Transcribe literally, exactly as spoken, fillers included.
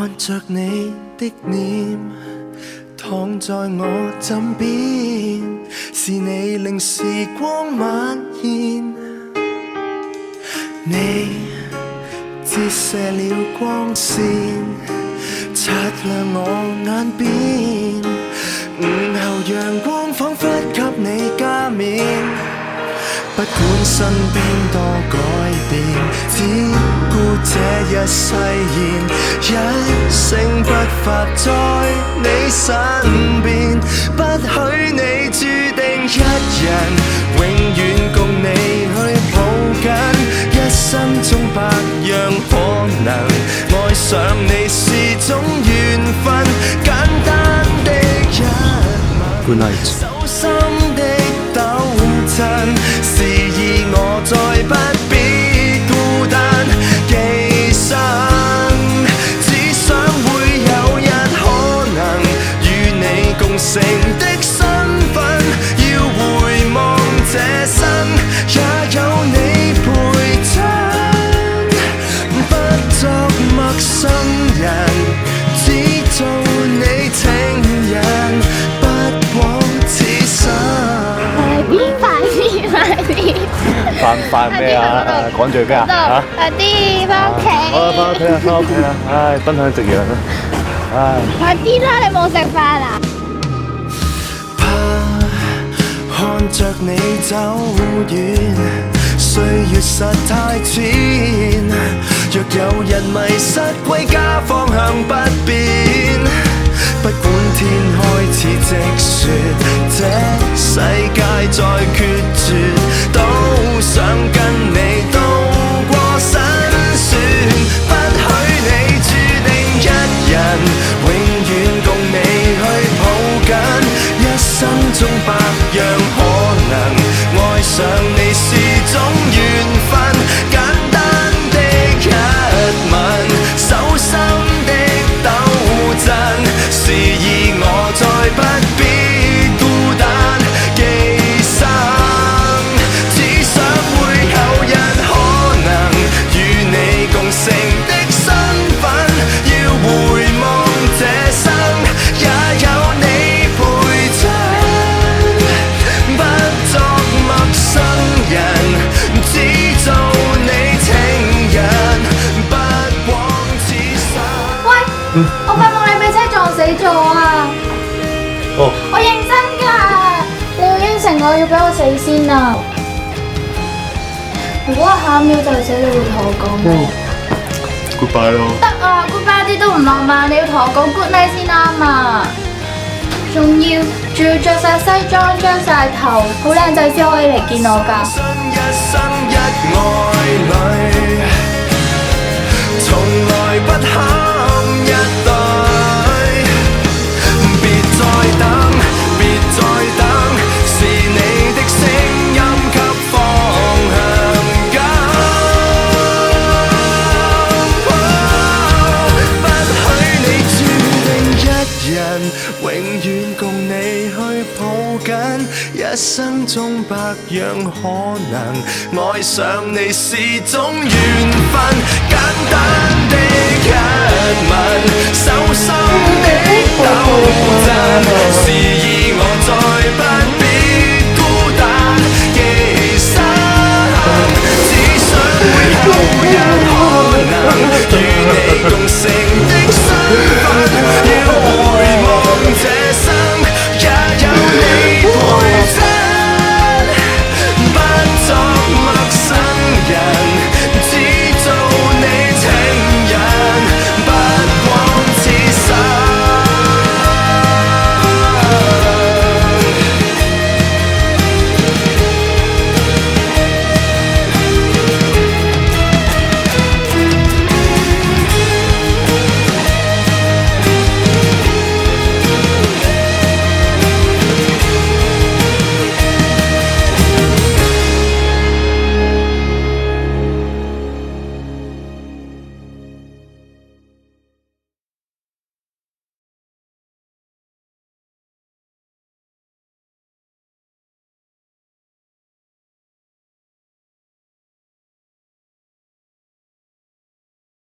看着你的臉，躺在我枕邊，是你令時光蔓延。你折射了光線，擦亮我眼邊。午後陽光彷彿給你加冕。不管身邊多改變，只顧這一誓言，一聲不發在你身邊，不許你注定一人，永遠共你去抱緊，一生中百樣可能，愛上你是種緣分，簡單的一吻。Good night。手心的抖震，示意我再不必孤單寄生，只想會有日可能與你共乘的身份，要回望這生也有你陪襯，不作陌生人，只做你情人，不枉此生。 快啲快啲！ 快快咩啊？趕住咩啊？嚇！ 快啲翻屋企！ 好啦，翻屋企啦，翻屋企啦！唉，分享夕陽啦！唉， 快啲啦！你冇食飯啊？ 怕看着你走遠，歲月實太淺。若有人迷失歸家方向不變，不管天開始積雪，這世界再決絕，都想跟你渡過辛酸。不許你注定一人，永遠共你去抱緊，一生中百樣可能，愛上你是種緣分，簡單的一吻，手心的抖震，示意我再不必孤單寄生，只想會有日可能與你共乘的身份，要回望這生也有你陪襯，不作陌生人，只做你情人，不枉此生。 喂，嗯、我塊夢你俾車撞死咗啊！ 哦， 我認真㗎，你要應承我要俾我死先啊！如果我下一秒就死，你會同我講咩 ？Goodbye 咯。 得啊 ，Goodbye 啲都唔浪漫，你要同我講 Good night 先啱啊！仲要仲要着晒西裝，張晒頭，好靚仔先可以嚟見我㗎。 一生一愛侶，從來不堪一對，別再等，別再等，是你的聲音給方向感，不許你注定一人，永遠共你去抱緊，一生中百樣可能，愛上你是種緣分。